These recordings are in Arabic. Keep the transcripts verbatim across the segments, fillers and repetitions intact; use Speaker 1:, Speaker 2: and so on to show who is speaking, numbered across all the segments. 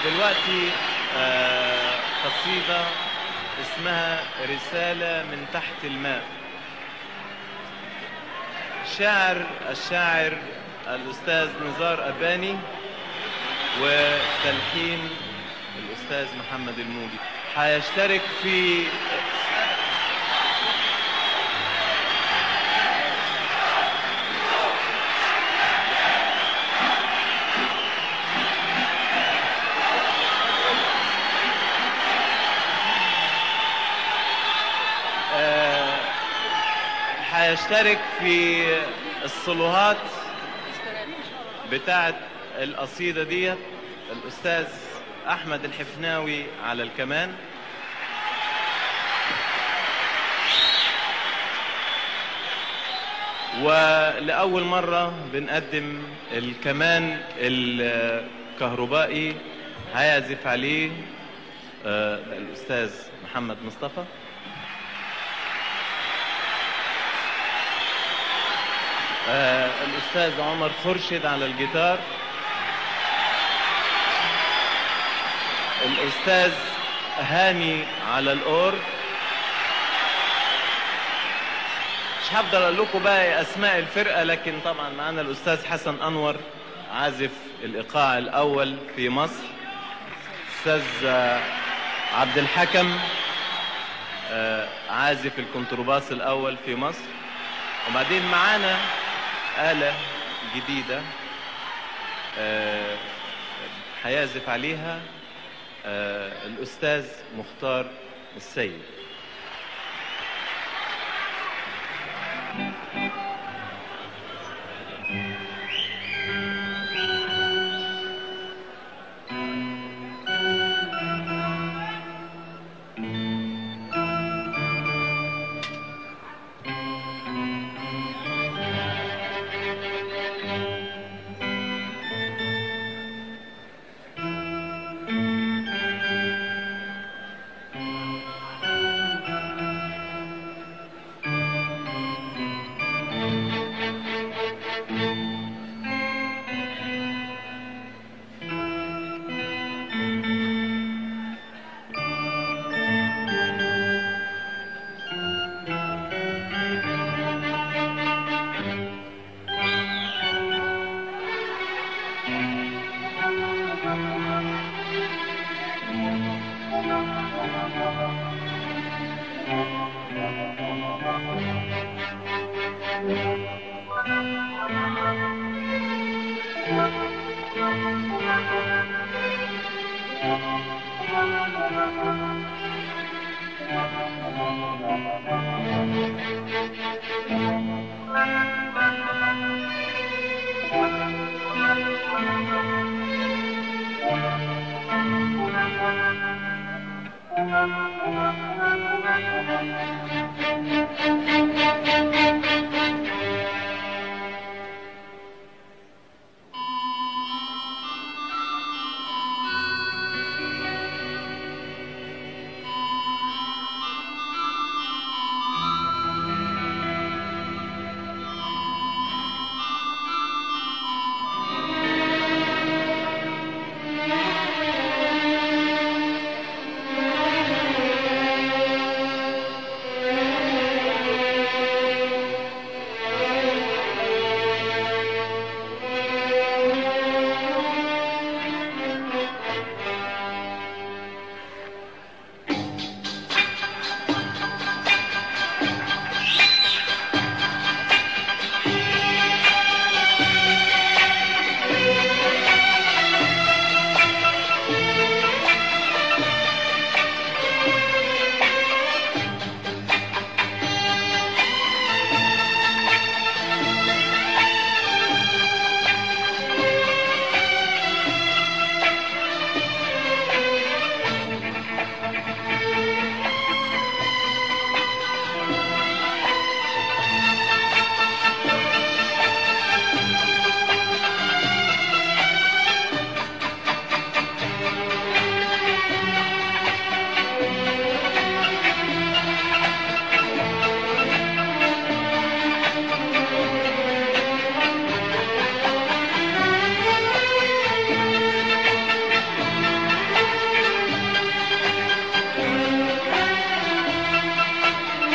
Speaker 1: دلوقتي آه قصيدة اسمها رسالة من تحت الماء. شاعر الشاعر الأستاذ نزار أباني، وتلحين الأستاذ محمد الموجي. هيشترك في هيشترك في الصلوهات بتاعت القصيدة دي الأستاذ أحمد الحفناوي على الكمان، ولأول مرة بنقدم الكمان الكهربائي. هيعزف عليه الأستاذ محمد مصطفى، آه الأستاذ عمر خرشد على الجيتار، الأستاذ هاني على الأورج. مش هفضل أقول لكم بقى أسماء الفرقة، لكن طبعا معانا الأستاذ حسن أنور عازف الإيقاع الأول في مصر، الأستاذ عبد الحكم آه عازف الكونترباس الأول في مصر، وبعدين معانا آلة جديدة هيعزف آه عليها آه الأستاذ مختار السيد.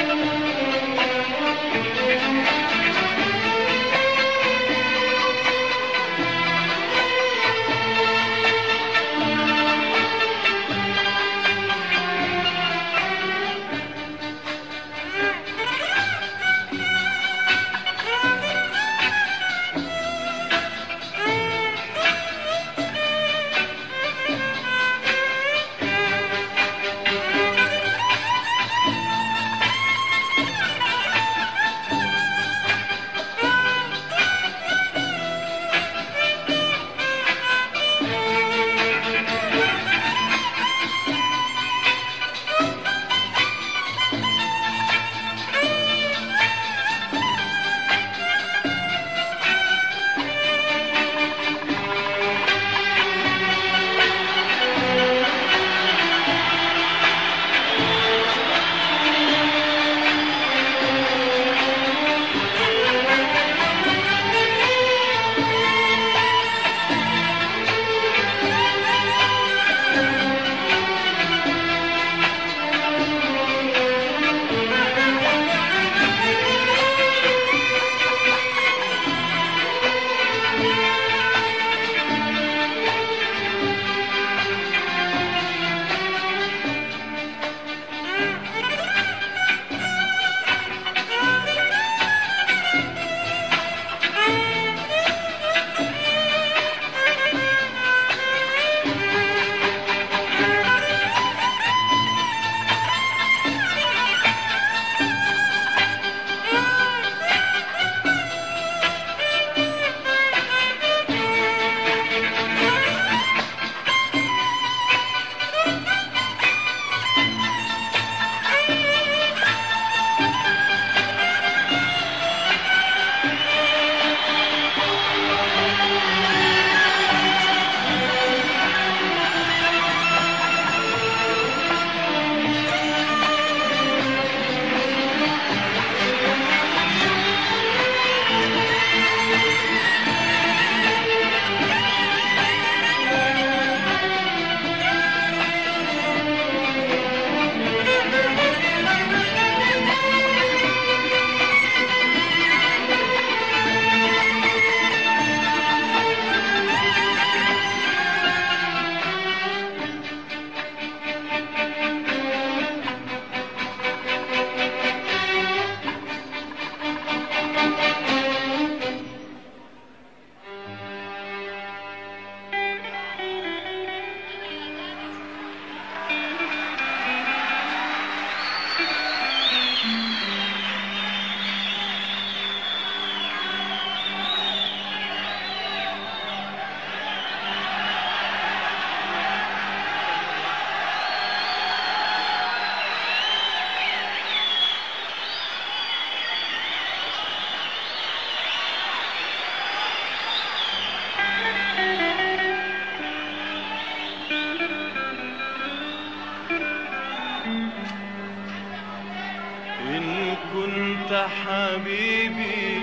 Speaker 1: حبيبي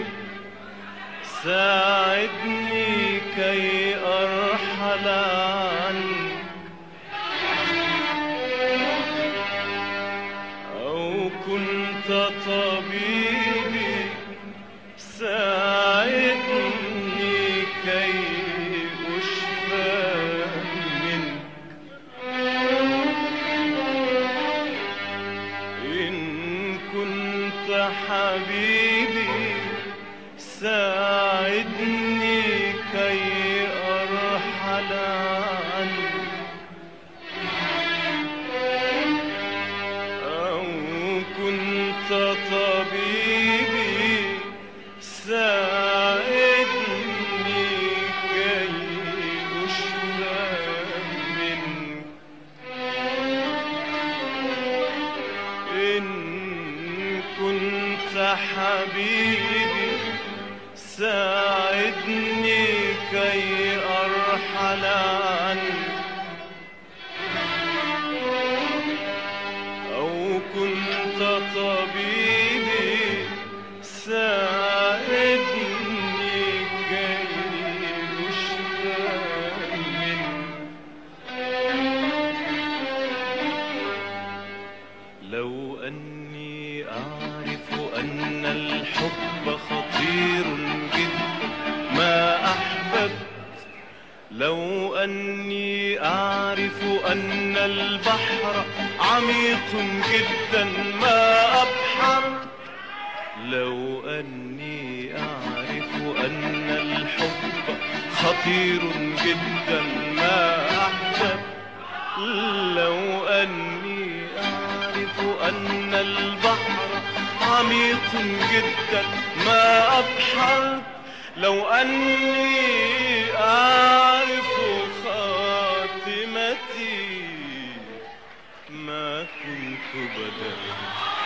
Speaker 1: ساعدني كي أرحل عنك، أو كنت طبيبي ساعدني كي أشفى منك. إن كنت حبيبي ساعدني كي أرحل عنك، أو كنت طبيبي ساعدني كي أشفى منك. إن كنت حبيبي ساعدني كي أرحل عنك، أو كنت طبيبي ساعدني كي أشفى منك. لو أني أعلم لو أني أعرف أن الحب خطير جدا ما أحبب، لو أني أعرف أن البحر عميق جدا ما أبحر، لو أني أعرف خاتمتي ما كنت بدأت.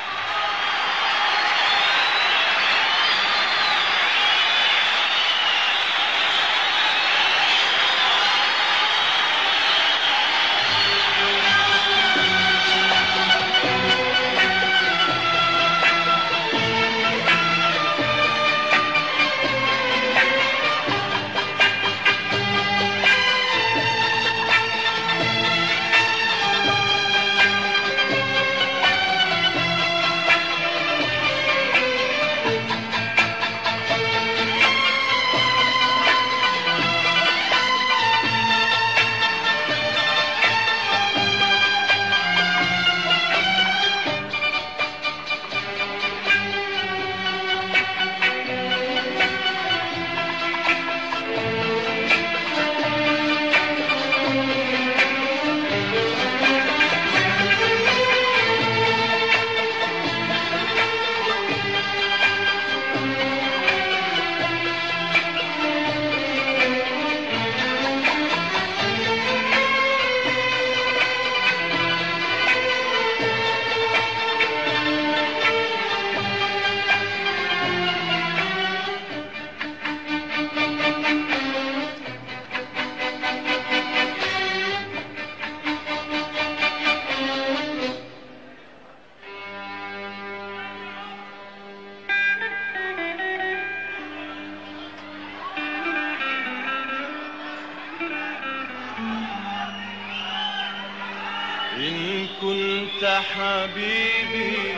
Speaker 1: إن كنت حبيبي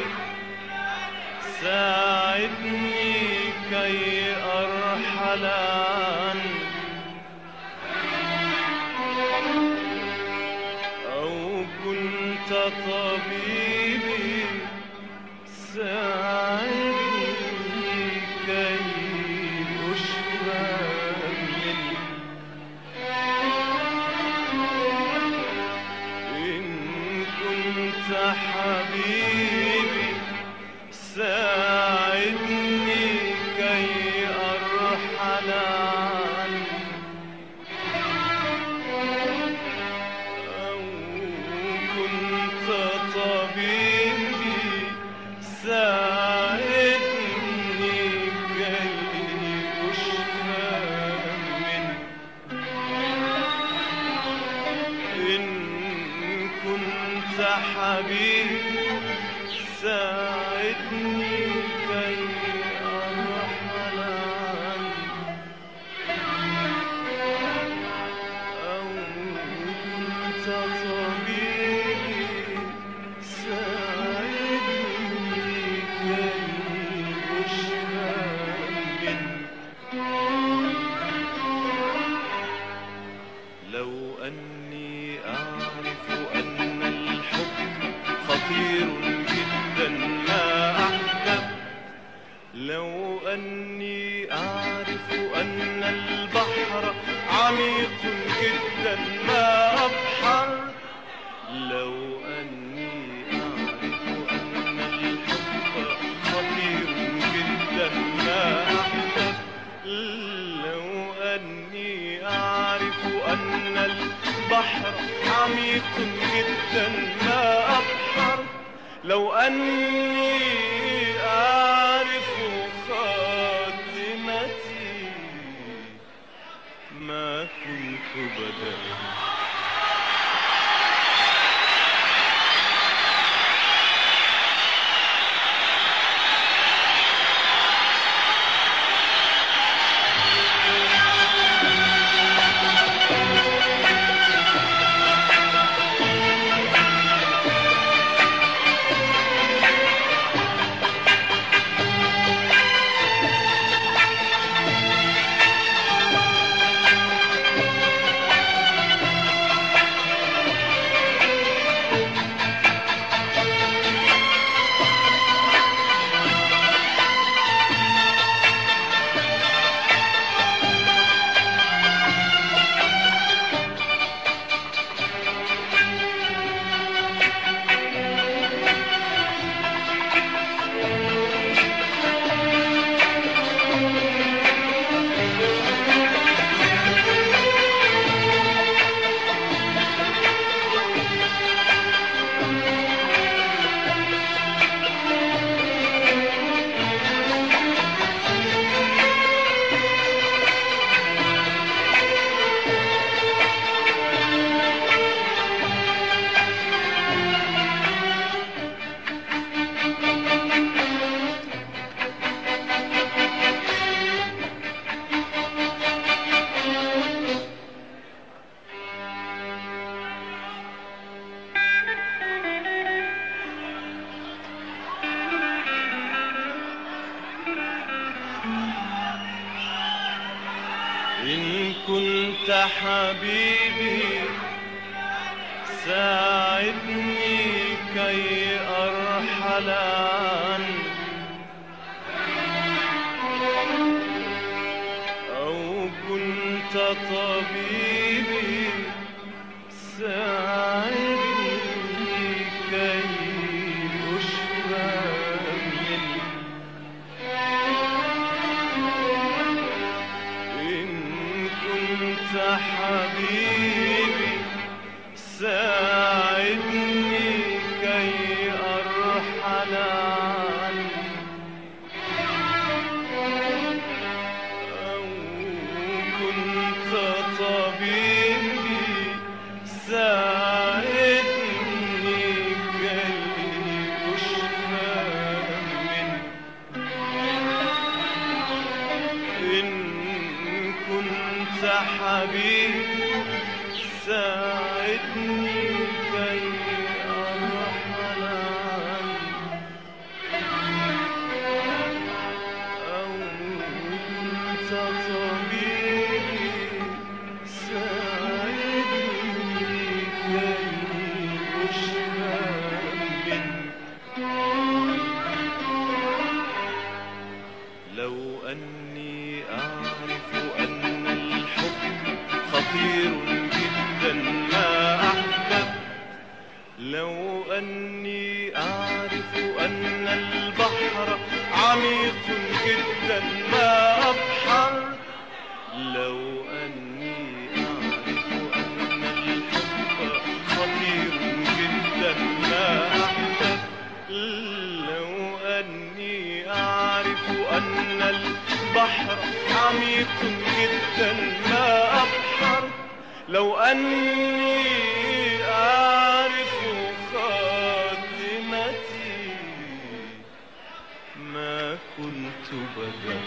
Speaker 1: ساعدني كي أرحل عنك، أو كنت طبيبي ساعدني كي أشفى منك. حبيبي ساعدني كي أرحل عنك، أو كنت طبيبي ساعدني كي أشفى منك. إن كنت حبيبي ساعدني كي أرحل عنك، أو كنت طبيبي ساعدني كي أشفى منك. لو أني أعرف أن الحب خطير جدا ما أحبب، لو أني أعرف أن البحر عميق جدا ما أبحر، لو أني أعرف أن الحب خطير جدا ما أحبب، لو أني أعرف أن البحر عميق جدا ما أبحر، لو أني أعرف خاتمتي ما كنت بدأت. إن كنت حبيبي ساعدني كي أرحل عنك، أو كنت طبيبي ساعدني كي أشفى منك. إن كنت حبيبي ساعدني كي أرحل عنك، أو كنت طبيبي ساعدني كي أشفى منك. إن كنت حبيبي ساعدني كي أرحل عنك، أو كنت طبيبي ساعدني كي أشفى منك. لو أني أعرف أن الحب خطير جدا ما أحببت، لو أني أعرف أن البحر عميق جدا ما أبحر، لو أني أعرف أن الحب خطير جدا ما أحببت، لو أني أعرف أن البحر عميق جدا ما أبحر، لو أني أعرف خاتمتي ما كنت بدأت.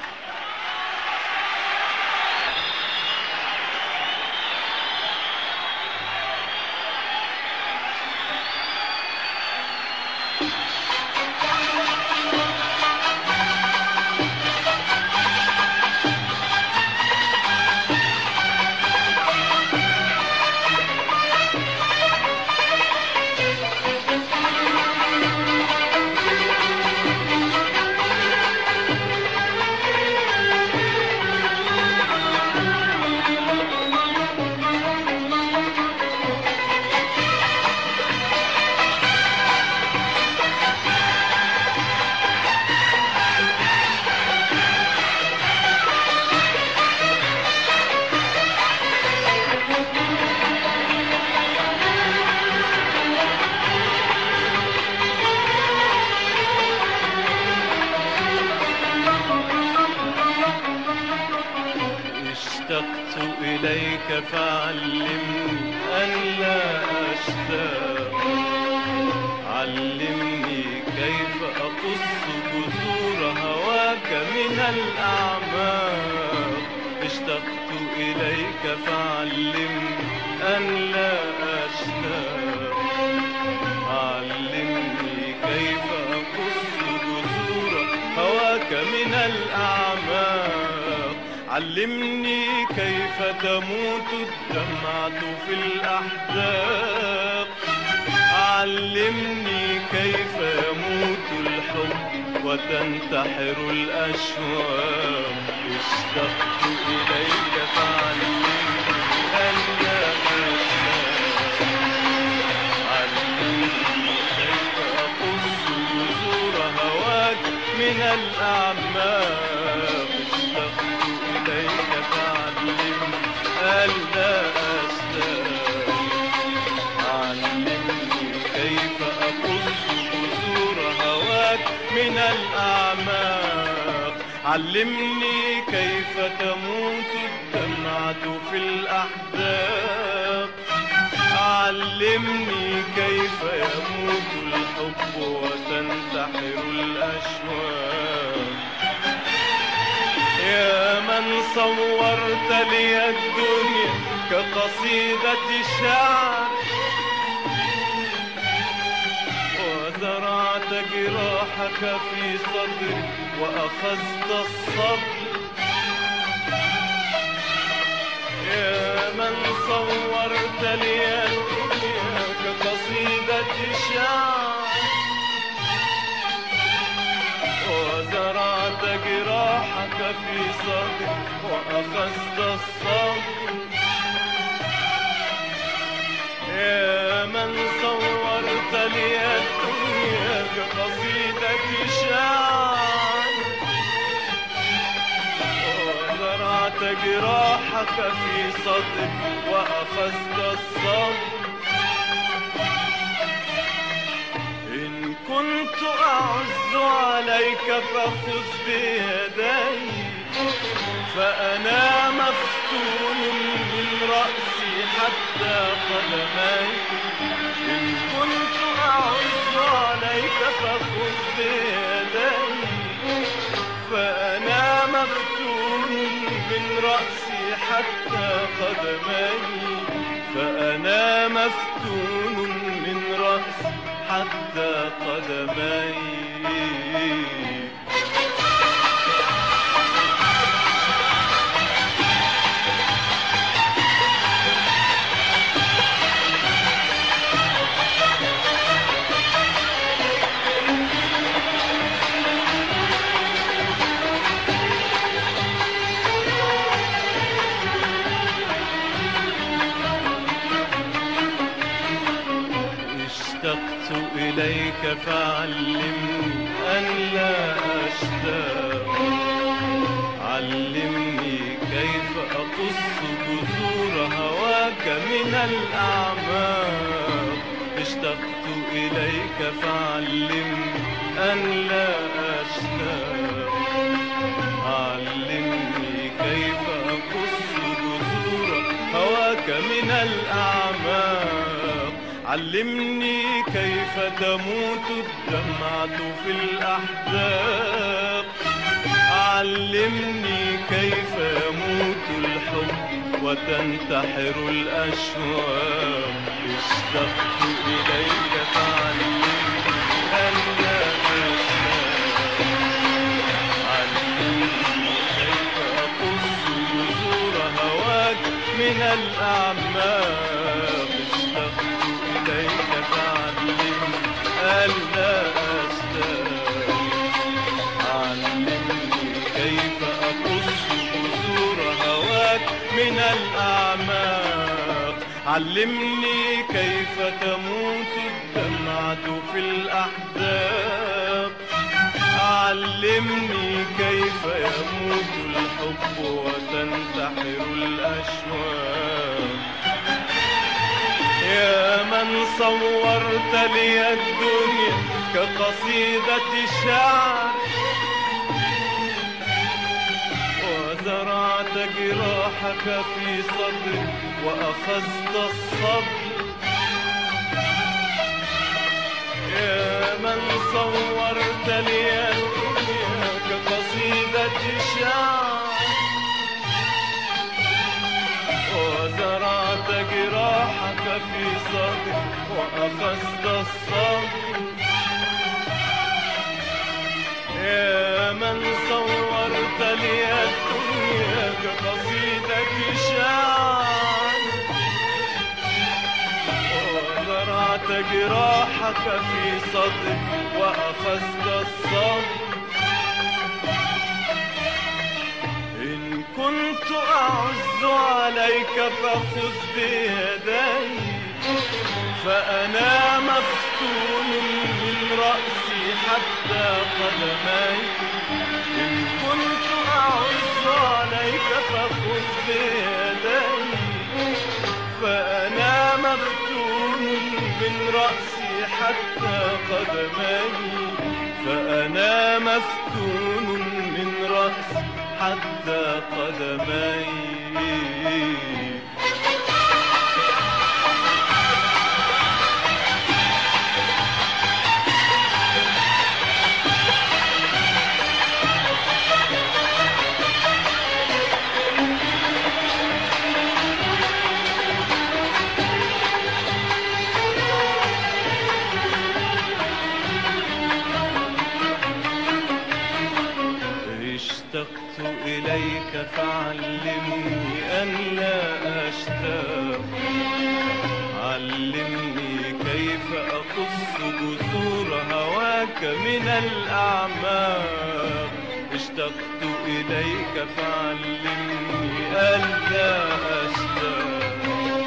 Speaker 1: اشتقت إليك فعلمني أن لا أشتاق، علمني كيف أقص جذور هواك من الأعماق. اشتقت إليك فعلمني أن لا أشتاق، علمني كيف أقص جذور هواك من الأعماق. علمني كيف تموت الدمعة في الأحداق، علمني كيف يموت الحب وتنتحر الأشواق. اشتقت إليك فعلمني أن لا أشتاق، علمني كيف أقص جذور هواك من الأعماق. اشتقت إليك فعلمني ألا أشتاق، علمني كيف أقص جذور هواك من الأعماق. علمني كيف تموت الدمعة في الأحداق، علمني كيف يموت الحب وتنتحر الأشواق. يا من صورت لي الدنيا كقصيدة شعر، وزرعت جراحك في صدري وأخذت الصبر، يا من صورت لي الدنيا كقصيدة شعر وزرعت جراحك في صدري وأخذت الصبر. يا من صورت لي الدنيا كقصيدة شعر وزرعت جراحك في صدري وأخذت الصبر. إن كنت أعز عليك فخذ بيدي فأنا مفتون من رأسي حتى قدمي. إن كنت أعز عليك فخذ بيدي فأنا مفتون من رأسي حتى قدمي. فأنا مفتون من رأسي حتى قدمي. اشتقت إليك فعلمني أن لا أشتاق. علمني كيف أقص جذور هواك من الأعماق. اشتقت إليك فعلمني أن لا أشتاق. علمني كيف أقص جذور هواك من الأعماق. علمني كيف تموت الدمعة في الأحداق. علمني كيف يموت الحب وتنتحر الأشواق. اشتقت إليك فعلمني أن لا أشتاق. علمني كيف أقص جذور هواك من الأعماق. اشتقت إليك فعلمني ألا أشتاق. علمني كيف أقص جذور هواك من الأعماق. علمني كيف تموت الدمعة في الأحداق. علمني كيف يموت الحب وتنتحر الأشواق. يا من صورت لي الدنيا كقصيدة شعر وزرعت جراحك في صدري وأخذت الصبر. يا من صورت لي الدنيا كقصيدة شعر وزرعت جراحك في صدري وأخذت الصبر. يا من صورت لي الدنيا كقصيدة شعر وزرعت جراحك في صدري وأخذت الصبر. إن كنت أعز عليك فخذ بيدي فأنا مفتون من رأسي حتى قدمي. إن كنت أعز عليك فخذ بيدي فأنا مفتون من رأسي حتى قدمي. فأنا مفتون من رأسي حتى قدمي. اشتقت إليك فعلمني أن لا أشتاق، علمني كيف أقص جذور هواك من الأعماق. اشتقت إليك فعلمني أن لا أشتاق،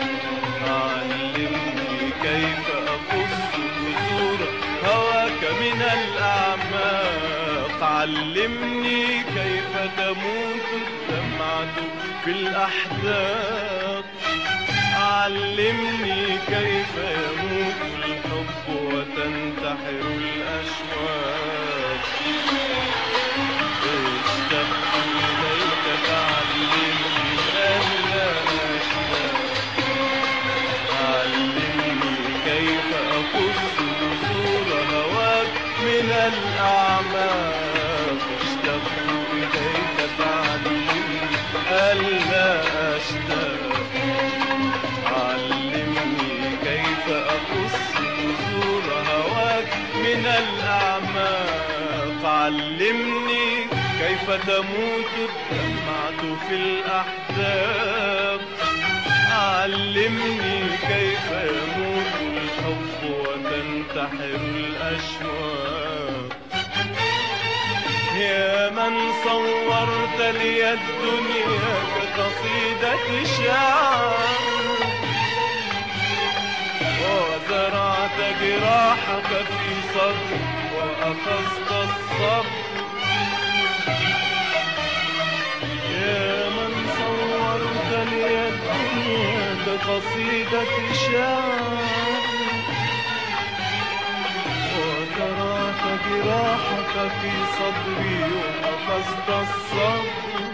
Speaker 1: علمني كيف أقص جذور هواك من الأعماق. علمني كيف تموت الدمعة في الأحداق، علمني كيف يموت الحب وتنتحر الأشواق. اشتقت إليك فعلمني أن لا أشتاق، علمني كيف أقص جذور هواك من الأعماق. اشتقت إليك فعلمني ألا أشتاق، علمني كيف أقص جذور هواك من الأعماق. علمني كيف تموت الدمعة في الأحداق، علمني كيف يموت الحب وتنتحر الأشواق. يا من صورت لي الدنيا كقصيدة شعر، وزرعت جراحك في صدري وأخذت الصبر. يا من صورت لي الدنيا كقصيدة شعر، وزرعت جراحك في صدري وأخذت الصبر.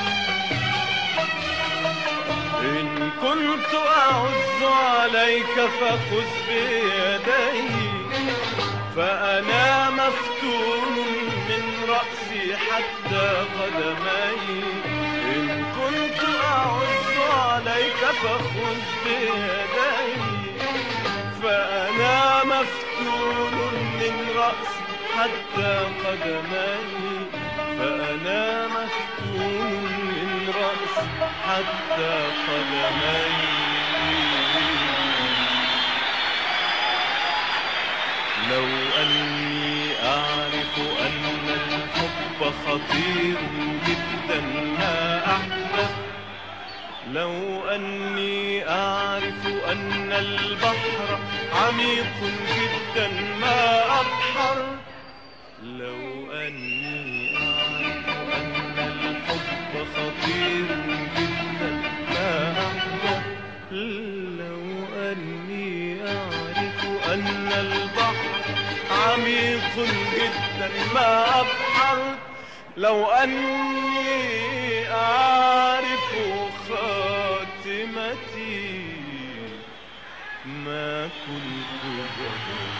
Speaker 1: إن كنت أعز عليك فخذ بيدي، فأنا مفتون من رأسي حتى قدمي. إن كنت أعز عليك فخذ بيدي، فأنا مفتون من رأسي حتى قدمي. فأنا مفتون من رأسي حتى قدمي. لو أني أعرف أن الحب خطير جدا ما أحبه، لو أني أعرف أن البحر عميق جدا ما أبحر، لو أني أعرف أن الحب خطير جدا ما أحبه، لو أني أعرف أن البحر عميق جدا ما أبحر، لو أني أعرف خاتمتي ما كنت بها.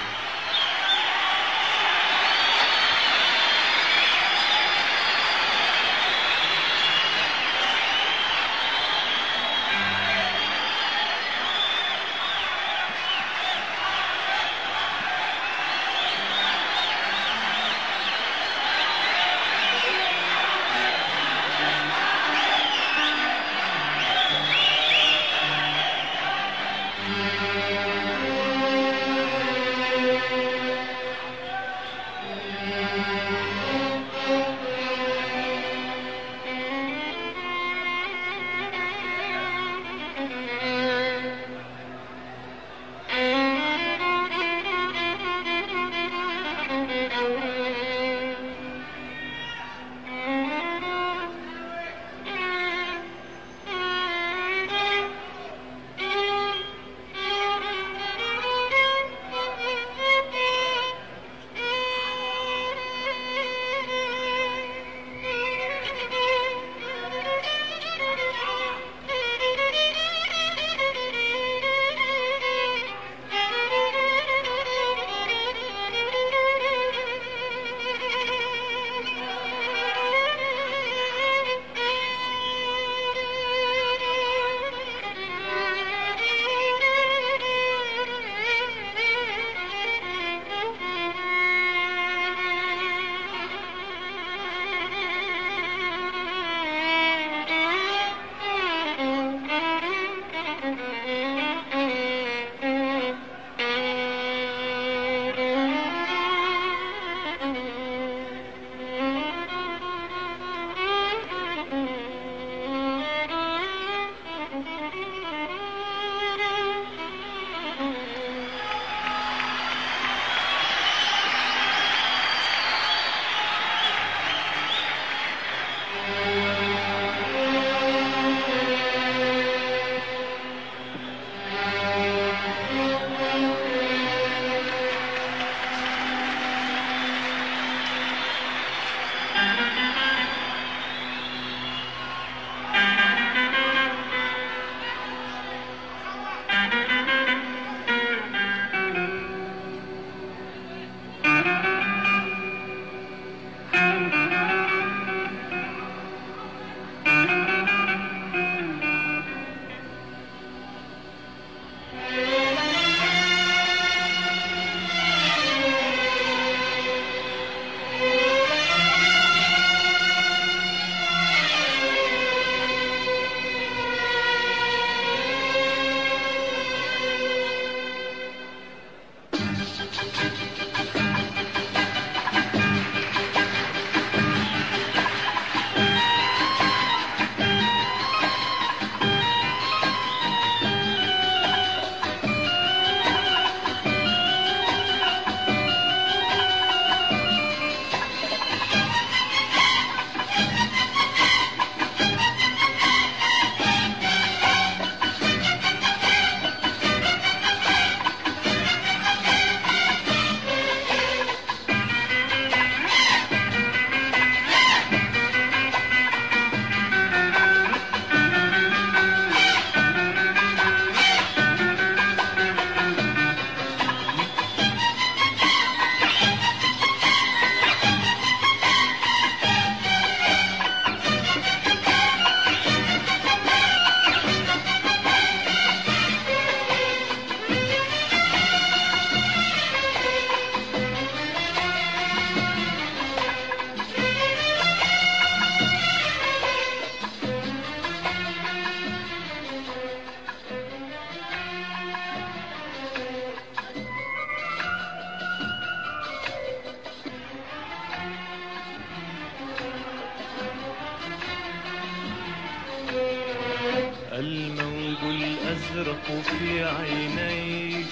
Speaker 1: الأزرق في عينيك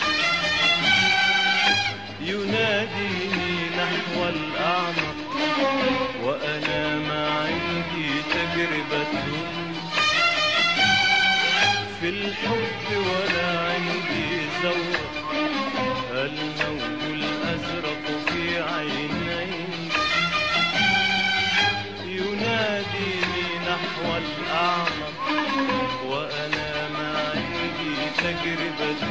Speaker 1: يناديني نحو الأعمق، وأنا ما عندي تجربة في الحب ولا عندي ذوق. الموج الأزرق في عينيك يناديني نحو الأعمق، وأنا ما عندي تجربة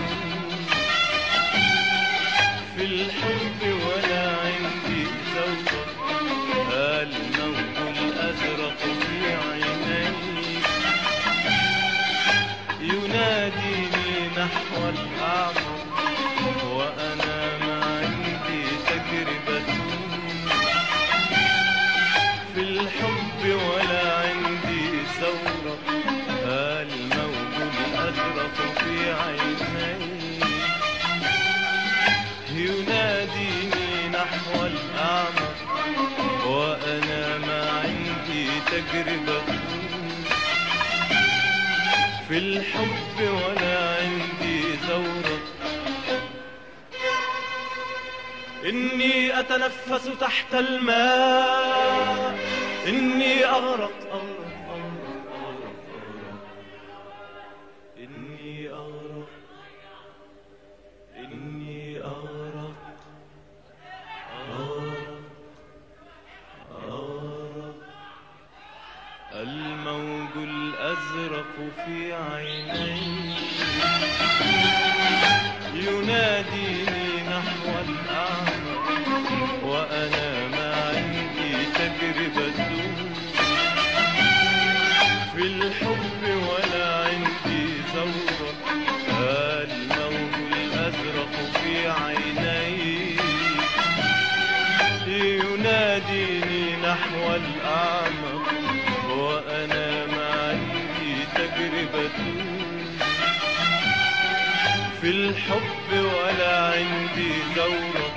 Speaker 1: في الحب ولا عندي ذوق. الموج الأزرق في عينيك يناديني نحو الأعمق، وأنا ما عندي تجربة في الحب ولا عندي ثورة. الموج الأزرق في عينيك يناديني نحو الأعمق، وأنا ما عندي تجربة في الحب ولا عندي ثورة. إني أتنفس تحت الماء، إني أغرق أغرق أغرق أغرق أغرق، إني أغرق إني أغرق أغرق أغرق. الموج الأزرق في عينيك يناديني نحو الأعمق، وأنا ما عندي تجربة في الحب ولا عندي ثورة. الموج الأزرق في عينيك يناديني نحو الأعمق، وأنا ما عندي تجربة في الحب ولا عندي ذوق.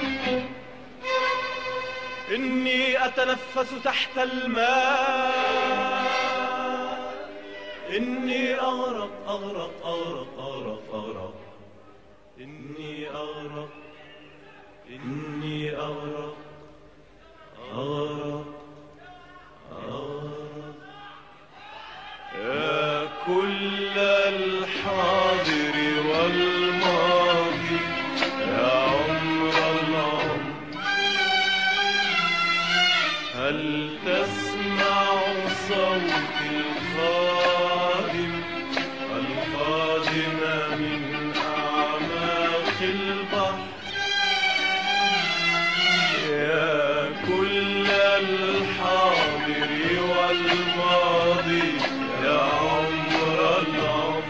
Speaker 1: إني أتنفس تحت الماء، إني أغرق أغرق أغرق أغرق أغرق، إني أغرق إني أغرق أغرق أغرق. يا كل الحاضر والماضي، يا عمر العمر، هل تسمع صوت الخادم القادم من أعماق البحر؟ يا كل الحاضر والماضي، يا عمر العمر،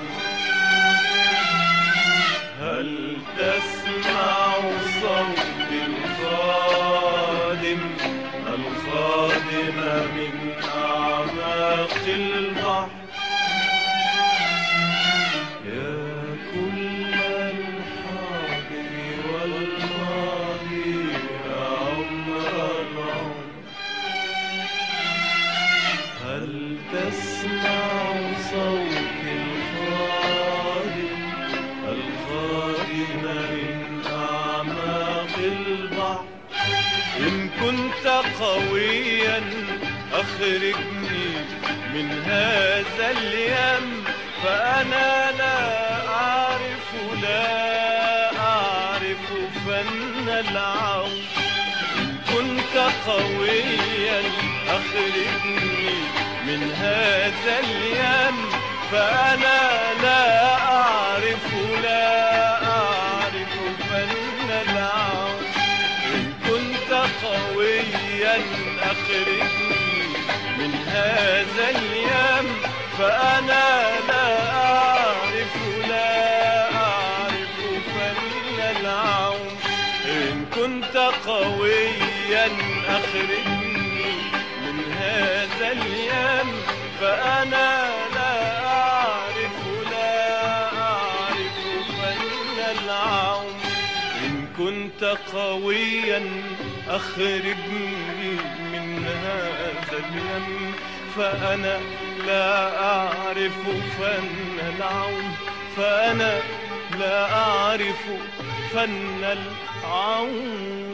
Speaker 1: هل تسمع صوت الخادم الخادم من أعماق البحر؟ يا كل الحاضر والماضي، يا عمر العمر، هل تسمع صوت الخادم الخادم من أعماق البحر؟ إن كنت قويا أخرجني من هذا اليم، فأنا لا أعرف لا أعرف فن العون. إن كنت قويا أخرجني من هذا اليم، فأنا لا أعرف لا أعرف فن العون. إن كنت قويا أخرجني من هذا اليم، فأنا لا أعرف لا أعرف فن العون. إن كنت قويا أخرجني من هذا اليم، فأنا لا أعرف لا أعرف فن العون. إن كنت قويا أخرجني من هذا اليم، فأنا لا أعرف فن العون. فأنا لا أعرف فن العون.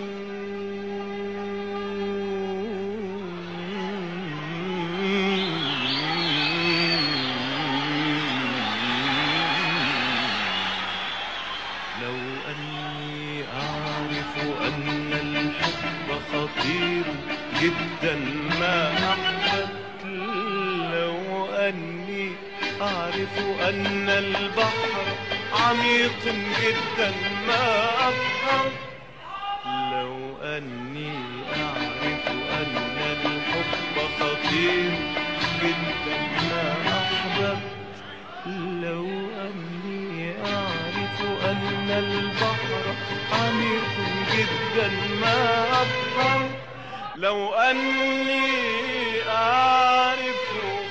Speaker 1: لو أني أعرف أن الحب خطير جدا ما أحببت، لو أني أعرف أن البحر عميق جدا ما أفهم، لو أني أعرف أن الحب خطير جدا ما أحببت، لو أني أعرف أن البحر عميق جدا ما أفهم، لو أني أعرف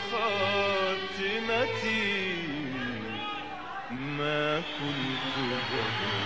Speaker 1: خاتمتي ما كنت بها.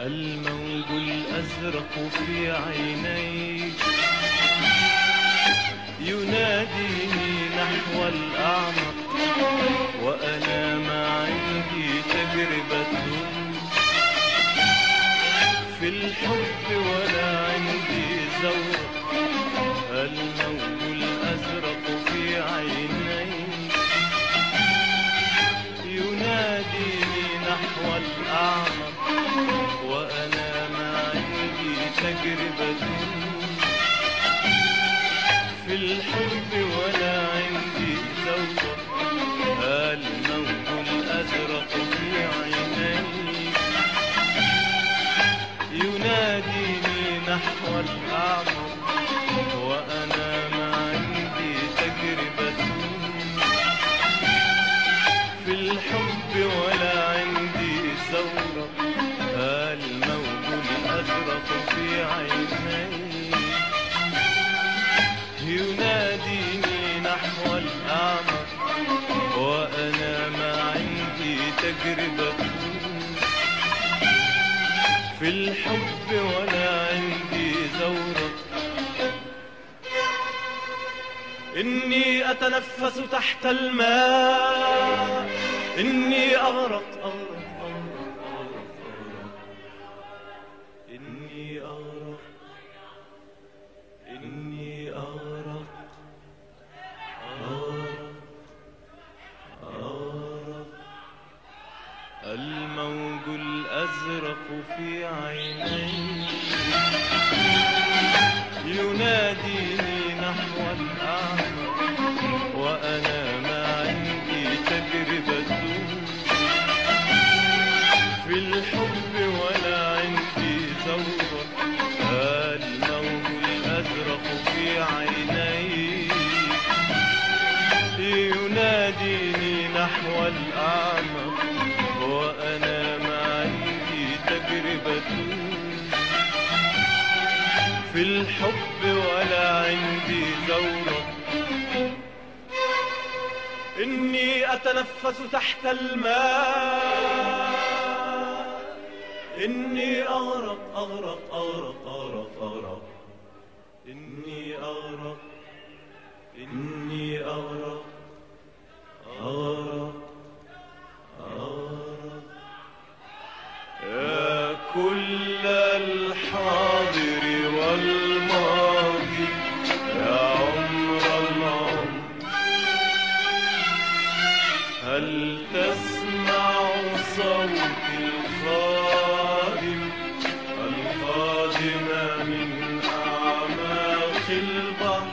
Speaker 1: الموج الأزرق في عينيك يناديني نحو الأعمق، وأنا ما عندي تجربة في الحب ولا عندي ذوق. الموج الأزرق في عينيك يناديني نحو الأعمق، وأنا ما عندي تجربة في الحب ولا عندي ذوق. الموج الأزرق في عينيك يناديني نحو الأعمق، وأنا ما عندي تجربة في الحب ولا عندي ثورة. الموج الأزرق في عينيك يناديني نحو الأعمق، وأنا ما عندي تجربة في الحب ولا عندي ثورة. إني أتنفس تحت الماء، إني أغرق أغرق أغرق أغرق أغرق، إني أغرق إني أغرق أغرق أغرق. الموج الأزرق في عينيك يناديني نحو الأعمق، وأنا ما عندي تجربة في الحب ولا عندي ذوق. الموج الأزرق في عينيك يناديني نحو الأعمق، وأنا ما عندي تجربة في الحب ولا عندي ذوق. إني أتنفس تحت الماء، إني أغرق أغرق أغرق أغرق أغرق، إني أغرق إني أغرق أغرق أغرق. يا كل الحاضر والماضي يا عمر العمر، هل تسمع صوت الخادم القادم من أعماق البحر؟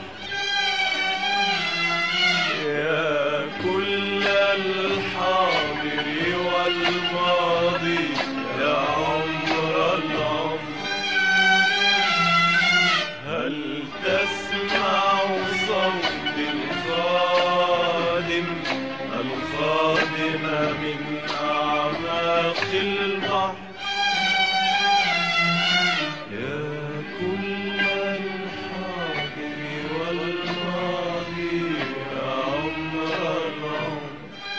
Speaker 1: يا كل الحاضر والماضي يا عمر العمر، هل تسمع صوت القادم القادم من أعماق البحر؟ يا كل الحاضر والماضي يا عمر العمر،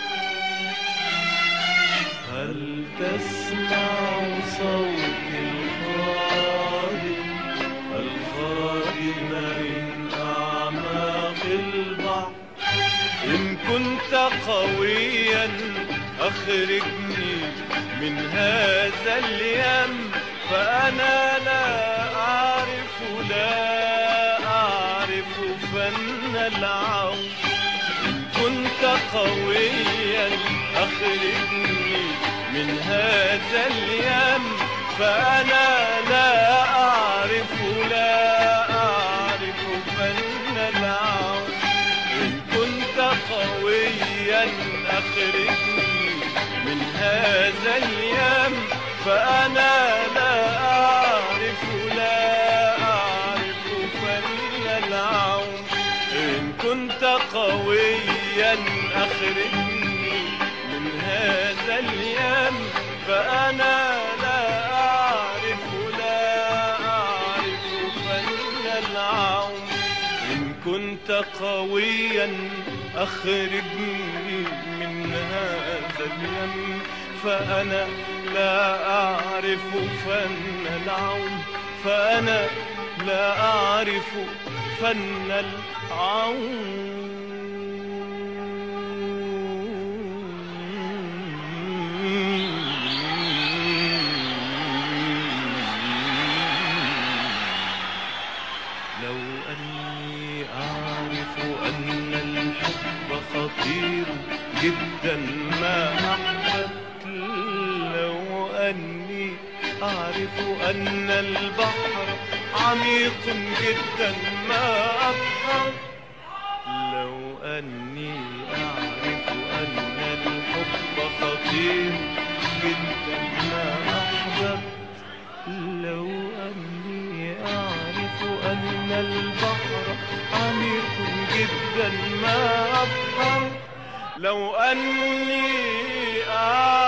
Speaker 1: هل تسمع صوت القادم القادم من أعماق البحر؟ إن كنت قويا أخرجني من هذا اليم، فأنا لا أعرف لا أعرف فن العون. إن كنت قويا أخرجني من هذا اليم، فأنا لا أعرف لا أعرف فن العون. إن كنت قويا أخرجني من هذا اليم، فأنا لا أعرف لا أعرف فن العون. إن كنت قويا أخرجني من هذا اليم، فأنا لا أعرف لا أعرف فن العون. إن كنت قويا أخرجني من هذا اليم، فأنا لا أعرف فن العون، فأنا لا أعرف فن العون. لو أني أعرف أن الحب خطير جدا ما أحببت، لو أني أعرف أن البحر عميق جدا ما أبحر، لو أني أعرف أن الحب خطير جدا ما أحببت، لو أني أعرف أن البحر عميق جدا ما أبحر، لو أني أعرف